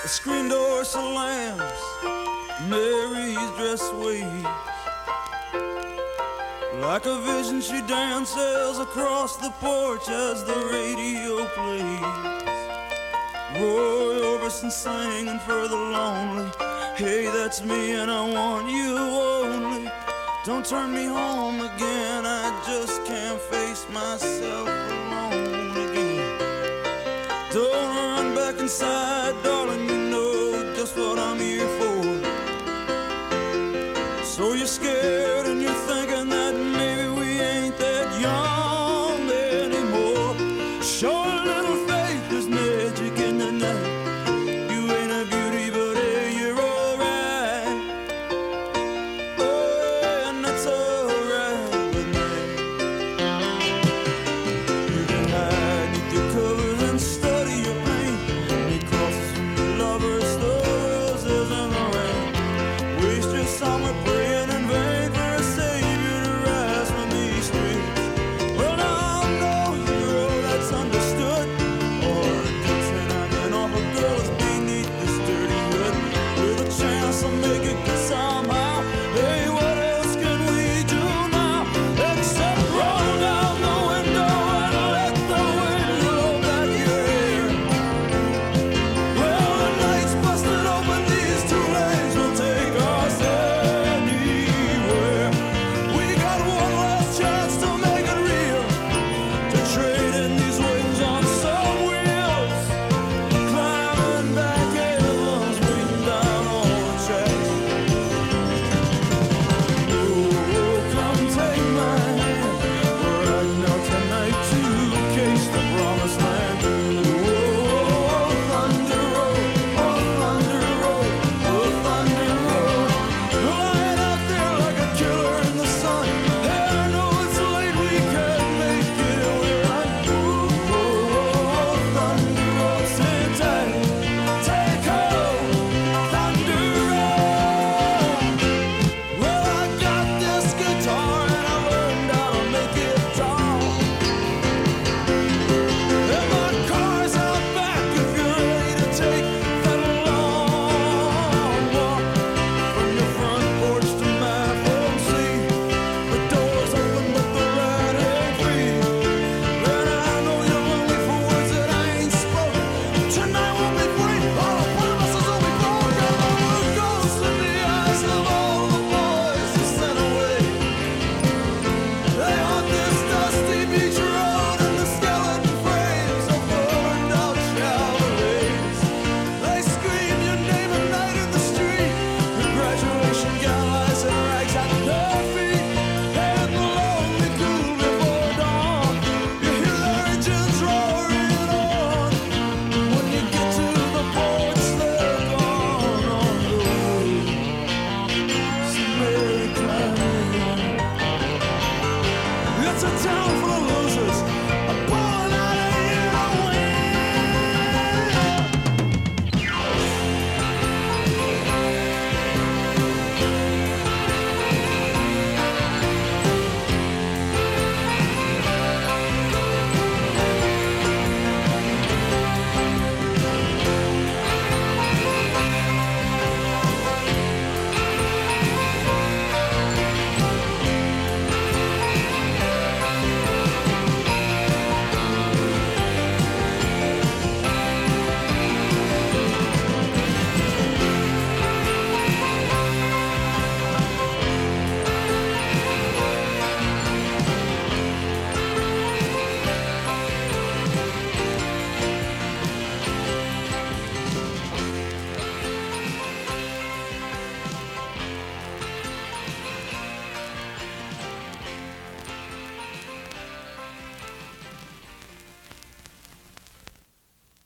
The screen door slams, Mary's dress waves. Like a vision she dances across the porch as the radio plays. Roy Orbison singing for the lonely. Hey, that's me and I want you only. Don't turn me home again, I just can't face myself alone again. Don't run back inside, darling, you know just what I'm here for. So you're scared and you're thinking that maybe we ain't that young anymore. Show a little faith, there's magic in the night. You ain't a beauty, but hey, you're alright. Oh yeah, and that's alright with me. You can hide beneath your covers and study your pain. Make crosses from your lovers, the roses and the rain. Waste your summer praying in vain for a savior to rise from these streets. Well, now I know you're all that's understood. Or just knocking off a girl is beneath this dirty hood. With a chance to make it good somehow. Hey, what else can we do now? Except roll down the window and let the wind blow back your hair. Well, the night's busted open, these two lanes will take us anywhere. We got one last chance to make it real, to trade in these wings on some wheels. Climbing back heavens, waiting down on the tracks. Oh, come take my hand, right now tonight to case the promised land. Oh, thunder road, oh, thunder road, oh, thunder road. Lying out there like a killer in the sun. Hey, I know it's late, we can't make it we're on. Oh, thunder road, sit tight, take hold, thunder road. Well, I got this guitar and I learned how to make it tall. And my car's out back if you're ready to take that long walk. From your front porch to my front seat, the door's open but the ride ain't free. And I know you're lonely for words that I ain't spoken. Tonight won't be free, all the promises will be broken. The ghosts in the eyes of all the boys you sent away. They haunt this dusty beach road and the skeleton frames of burned out Chevrolets. They scream your name at night in the street. Your graduation gown lies in rags at their feet. And the lonely cool before dawn, you hear their engines roaring on. When you get to the porch, they're gone on the road. So Mary climbing. It's a town